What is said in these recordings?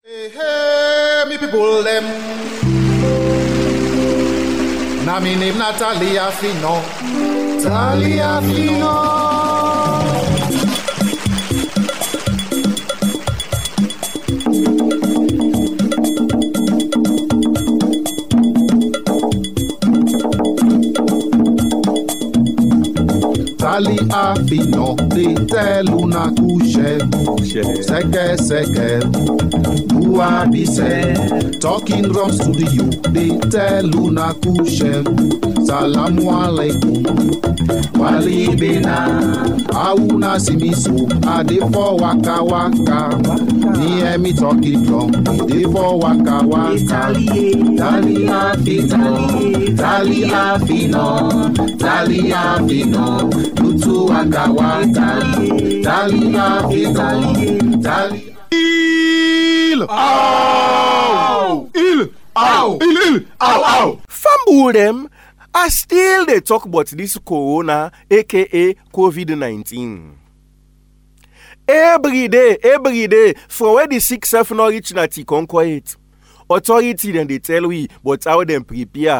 Hey, hey, me people them. Now me name Natalia Fino. Talia Fino. Talia Fino. They tell una couche. Seke seke. Bise, talking drum studio, they tell una kushe, salamu alaikum, wali bena, auna simisu, ade for waka waka, me me talking drum, ade for waka waka, Talia fino, lutu waka waka, Talia. Fumble them, I still they talk about this corona, aka COVID-19. Every day, from where the sick self not reach na ti conquer it. Authority then they tell we, but how them prepare.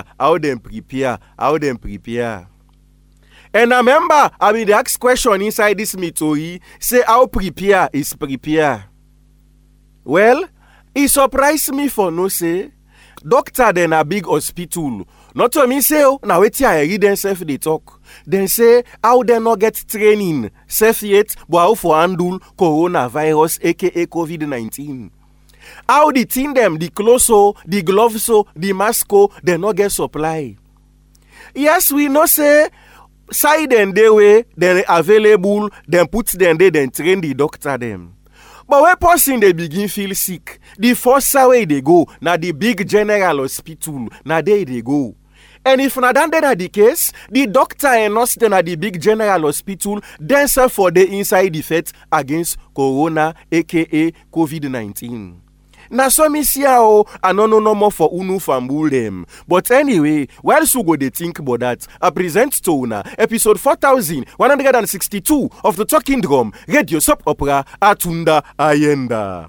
And I remember, I mean the ask question inside this meeting, say how prepare is prepare. Well, it surprised me for no say, doctor then a big hospital. Not to me say, now wait here, I read them self they talk. Then say, how they not get training, self yet, but how for handle coronavirus, aka COVID-19. How the thing them, the clothes, the gloves, the mask, they not get supply. Yes, we know say, side and they way, then available, then put them there, then train the doctor them. But when person they begin feel sick, the first way they go, na the big general hospital, na there they go. And if na that the case, the doctor and nurse then at the big general hospital, then serve for the inside effect against corona, aka COVID-19. Na so me see how I no more for unu fambul them. But anyway, while so go they think about that, I present to una episode 4162 of the Talking Drum Radio Soap Opera Atunda Ayenda.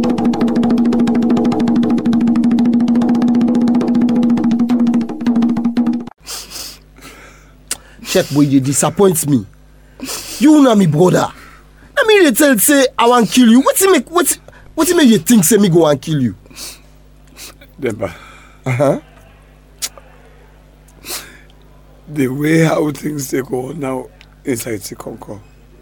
Check boy, you disappoint me. You know me brother. I mean they tell say I want kill you. What make you think say me go and kill you? Demba. The way how things they go now inside the Concord.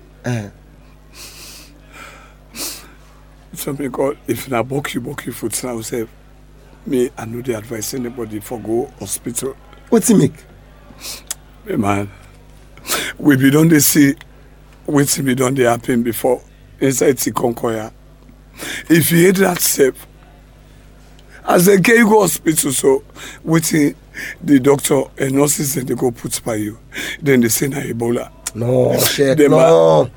So me God, if na book you foot now say me I know the advice anybody for go hospital. What's it make? Hey man, we be done they see what's be done they happen before inside the Concord. If you hate that step, as they can go hospital, so waiting the doctor and nurses then they go put by you, then they say na Ebola. No, check, Check, no.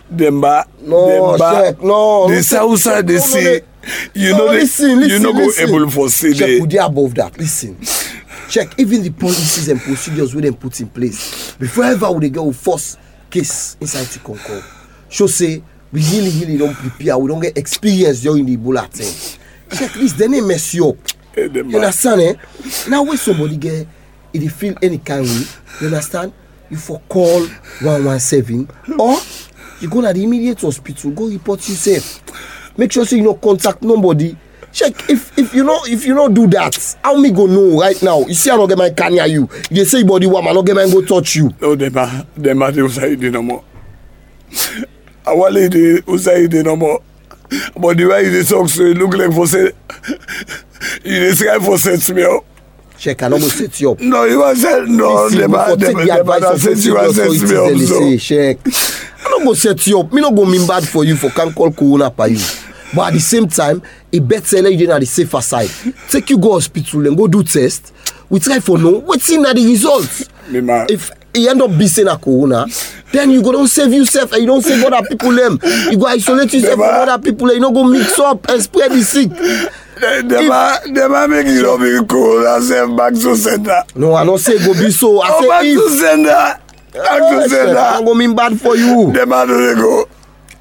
The south they say, you know, listen, you know, go able for say check, would you above that? Listen, check, even the policies and procedures we then put in place before ever would they go force case inside the Concord. Show say. We really don't prepare. We don't get experience during the Ebola thing. Check this, then they mess you up. You understand, eh? Now when somebody get, if they feel any kind of way, you understand? You for call 117 or you go to the immediate hospital, go report yourself. Make sure so you don't contact nobody. Check if you don't do that, how me go know right now? You see I don't get my can near you. They say body warm, I don't get my go touch you. No, they say no more. Our lady who say they no more. But the way they talk so it look like for say you try for set me up. Check, I almost set you up. No, you want set no, they set you up so. Check. I don't go set you up. Me not go mean bad for you for can call corona for you. But at the same time, it better you at the safer side. Take you go hospital and go do test. We try for no. What's in the results? If you end up being a corona, then you go don't save yourself and you don't save other people them. You go isolate yourself from other people and you don't go mix up and spread the sick. They might make you not be cool and send back to center. No, I don't say go be so. I say back to center. I'm going mean bad for you. They might do they go.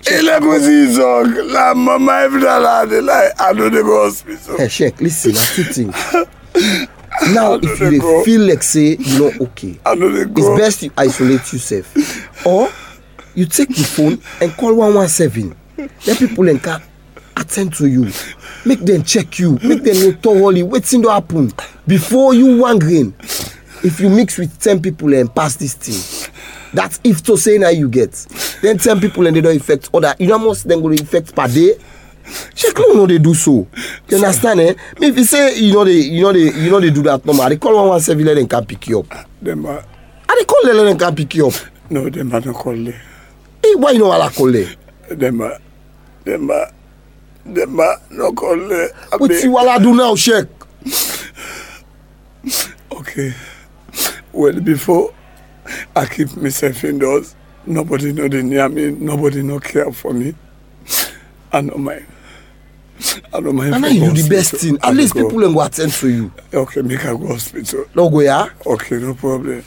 La mama every day like I know they go hospital. Hey, Sheikh, listen, I two things. Now, if you dey feel like say you know okay, it's best you isolate yourself, or you take the phone and call 117. Let people can attend to you, make them check you, make them know thoroughly wetin don happen before you wan green. If you mix with 10 people and pass this thing, that's if to say now you get. Then 10 people and they don't infect other. You know how much then go infect per day? Check how no they do so. You understand? Eh? If you say they do that normal, they call 117 and can pick you up. Them and they call them and can pick you up. No, them are not call them. Hey, why you know what I call them? Them are not call them. What you wanna do now, Sheikh? Okay. Well, before I keep myself indoors, nobody know they near me, nobody no care for me. I don't mind. And now you do the best thing. At least people will go attend to you. Okay, make I go hospital. No go, yeah? Okay, no problem.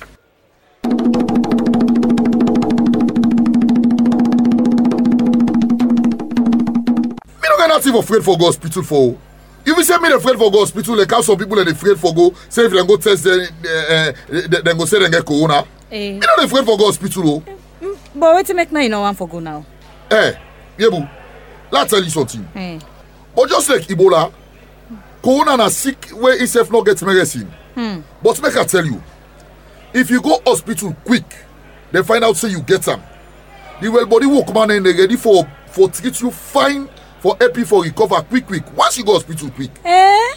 Me no get nothing afraid for go hospital for. If you say me afraid for go hospital, like how some people are afraid for go, say if they go test, then go say they get corona. Me not afraid for go hospital. But wait to make now you know one for go now. Yebu, let's tell you something. But just like Ebola, corona na sick where itself not get medicine. But make I tell you, if you go hospital quick, they find out say you get them. The well body will come and they ready for treat you fine, for happy for recover quick. Once you go hospital quick. Well,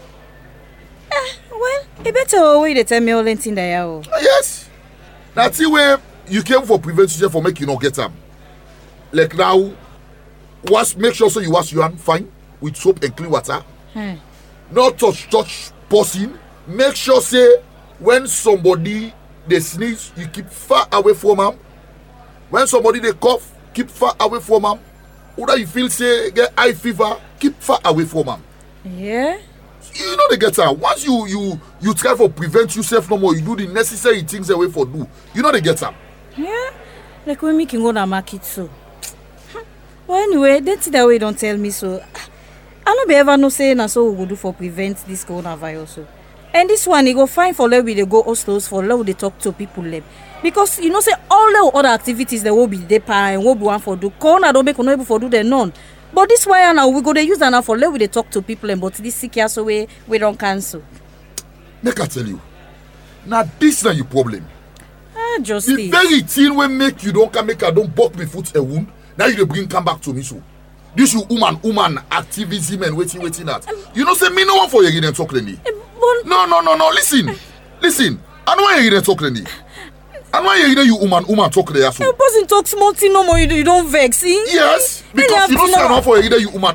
it better way they tell me all anything there. Yes. That's the way you came for prevention for make you not get them. Like now, make sure so you wash your hand fine with soap and clean water. Not touch person. Make sure say when somebody they sneeze, you keep far away from them. When somebody they cough, keep far away from them. Or you feel say get high fever, keep far away from them. Yeah. You know they get that. Once you try for prevent yourself no more, you do the necessary things away for do. You know they get that. Yeah. Like when me can go to market so. Well anyway, that's the way don't tell me so. I don't be ever no say na so we go do for prevent this coronavirus so. And this one you go fine for let we they go hostels for let they talk to people them. Because you know say all the other activities that will be there and will be one for do. Corona don't make no able for do the none. But this why now we go they use that now for let we they talk to people and but this sick here so we don't cancel. Make I tell you. Now this na your problem. Just the this. very thing will make you don't come make I don't buck me foot a wound. Now you bring come back to me so. This you woman activism and waiting that. You know say me no one for you again talk Lenny. No. Listen. I know why you didn't talk Lenny. And why you woman talk there so. You person talk small thing no more you don't vex, see? Yes, because you don't stand up for you woman.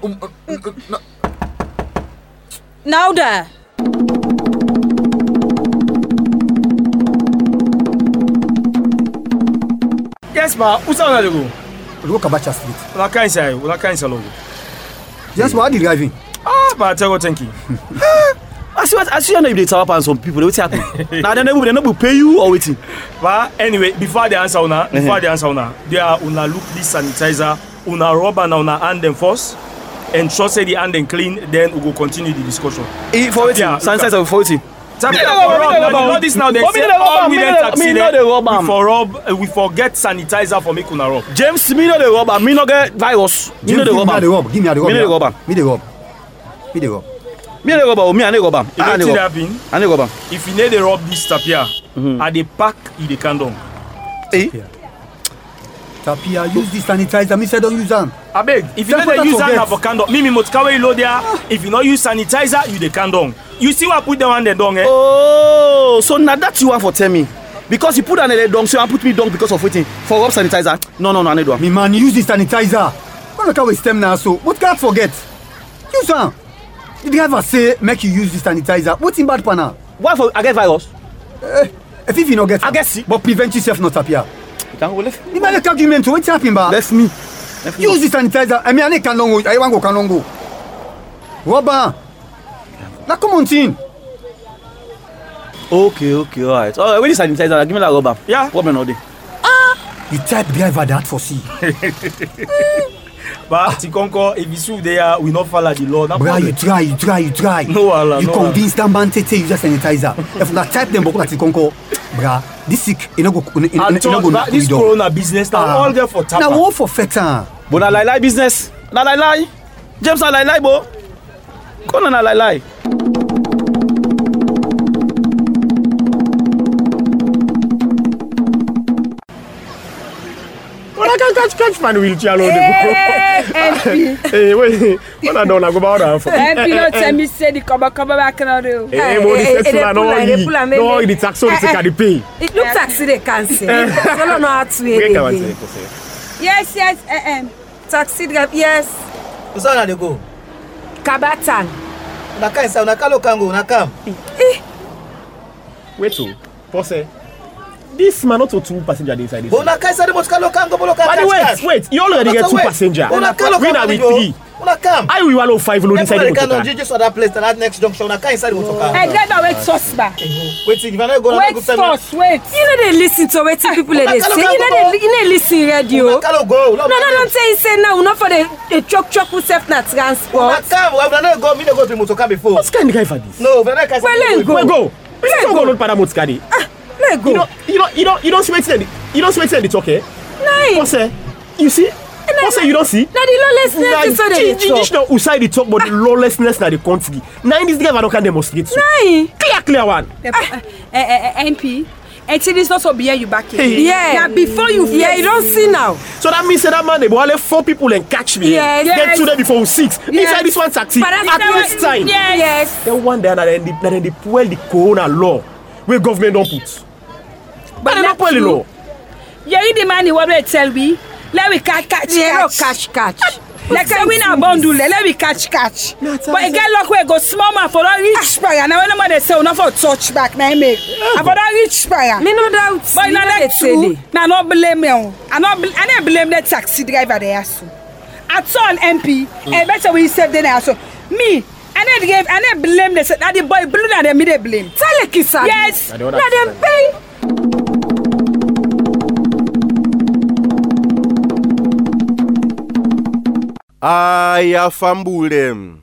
Now there. Yes, ma. Who's on the go? We go Kabacha Street. Una kind say logo. Yes, what are you driving? But I tell you, thank you. I see you if they talk about some people, what's happening? Now they will pay you or waiting. But anyway, before the answer una, they are una look this sanitizer, una rub and una hand them first, and sure say the hand them clean, then we will continue the discussion. For waiting, sanitizer for waiting. This now they say all million taxi we forget sanitizer for make una rub. James, me know the rubber, me no get virus. Me know the rubber. Give me the rubber. Me the rubber. If you need to rub this tapia, at the pack in the condom. Tapia, use this sanitizer. Me say don't use them. I beg, if you need to use them for condom, me motkawe load there. If you not use sanitizer, you the condom. You see what I put them on the dong, eh? Oh, so now that you want for tell me. Because you put on the dong, so you put me dong because of waiting for rub sanitizer. No, I need one. Me man, use this sanitizer. Why not waste them now so? What can't forget? Use them. The driver say make you use this sanitizer. What's in bad for now? Why for I get virus? If you not get I guess but prevent yourself not appear. You can go left. You might not argument, what's happening, ba? Left me. Use this sanitizer. I mean I can't long go. I want go can long go. Rubber. Now come on, team. Okay, alright. Alright, where is sanitizer? Give me that rubber. Yeah. Rubber all day. The type driver that for see. But Tikonko, if you sue there, we not follow the law. Bra, you try. No, Allah, you no, convince that man to use a sanitizer. If you type them, but Tikonko, bra, this sick, you know go. This corona business now all there for tapa. Now what for feta? But na lie business. Na lie. James na lie bo. Go na lie. I can catch man wheelchair load. Hey, wait. When I don't go about that. MP not tell me say the cover back now. Hey, mo the tax man no the tax so they can pay. It looks taxi they can say. I don't know how to it. Yes. Taxi driver, yes. What's on they go? Kabatan. Una kai sa una kalo kango una kam. Wait to. Pause. This man not two passenger inside this. Una kai sa the most kalo kango bolo kan. Wait. You already get two passenger. Una kalo we now with 3. Una kam. I will allow 5 load inside the motor. Just other place that next junction una kai inside the motor car. Hey, driver wait sauce ba. Wait, if I go wait sauce, wait. You know they listen to what people they say. You know listen radio. Kalo go. No, don't say now not for the truck with self na transport. Una kam, we no go, me no go to motor car before. What's kind of guy for this? No, we no kai. Well, go. Let's go load para motor car. Let go. You don't see what's in the talk, eh? Nine. What's it? You see? What's it you don't see? Now the lawlessness is so they talk. Not outside the talk, but the lawlessness na the country. Nine this guy can demonstrate. Nine. Clear one. MP. Actually, it's not so behind you back here. Yeah. Before you. Yeah, you don't see now. So that means that man they will only 4 people and catch me. Yes. Then 2 days before 6. Inside this one taxi. At this time. Yes. Then one day and then they pull the corona law where government don't put. But they don't pull the law. Yeah, you the man you want to tell me. Let me catch. Yeah, catch. Like say we na bundle, let me catch. But a girl look where go small man for that rich fire. Now when they say not for touch back, now make. For that rich fire. Me no doubt. But now that too. Now not blame me. I don't blame that taxi driver there so. At all MP, and better we save the now so. Me, I don't blame this. That the boy blue na them me they blame. Tell a kiss. Yes. Now them pay. I fumble them.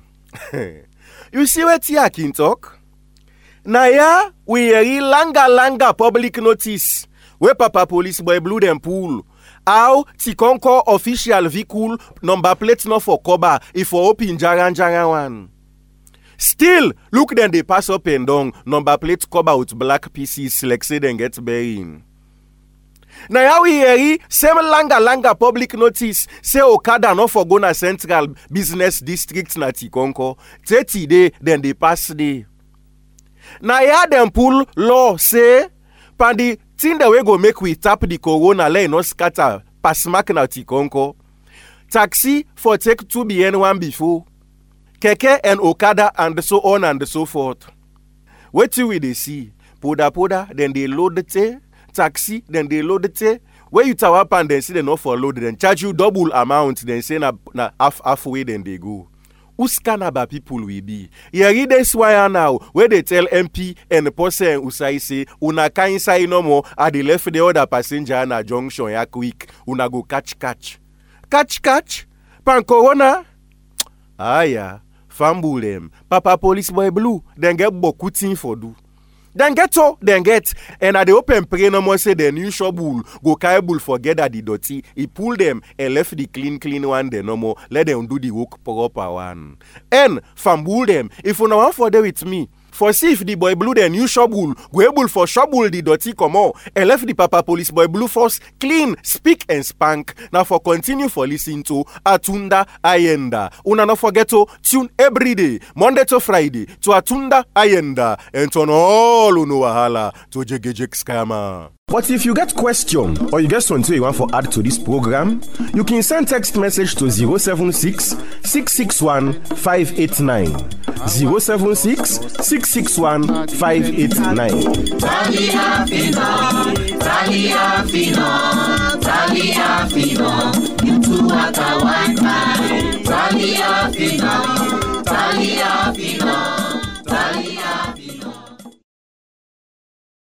You see what Yakin talk? Now yeah, we hear langa public notice where Papa Police Boy Blue them pool. How Tikonko official vehicle number plate not for Koba if for open Jaran one. Still, look then they pass up and down number plate Koba with black pieces like say then get buried. Now how we hear same langa public notice say Okada not for Gona Central Business District na Tikonko 30 day then they pass day. Now here them pull law say pandi thing that we go make we tap the corona lay no scatter pass mark na Tikonko. Taxi for take 2 BN one before. Keke and Okada and so on and so forth. What will they see? Poda then they load the tay. Taxi, then they load it. Where you tower up and then see they not for load, then charge you double amount, then say na halfway, then they go. Who's Canada people will be? You read this wire now, where they tell MP and the person Usai say, una can't say no more, at the left the other passenger na junction ya quick, una go catch. Catch? Pan corona? Ah yeah, fumble them. Papa Police Boy Blue, then get bokutin for do. Then get, and at the open pray no more say the new shop bull go carry bull forget that the dirty. He pull them and left the clean one then no more. Let them do the work proper one. And fumble them. If you no want for there with me, for see if the boy blue the new shop bull go able for shop bull the dirty come out and left the Papa Police Boy Blue first clean, speak and spank. Now for continue for listening to Atunda Ayenda. Una no forget to tune every day, Monday to Friday, to Atunda Ayenda and turn all uno wahala to Jegejek Scammer. But if you get question or you get something you want to add to this program, you can send text message to 076 661 589. 076 661 589. Talia Fino, you two are the one man. Talia Fino.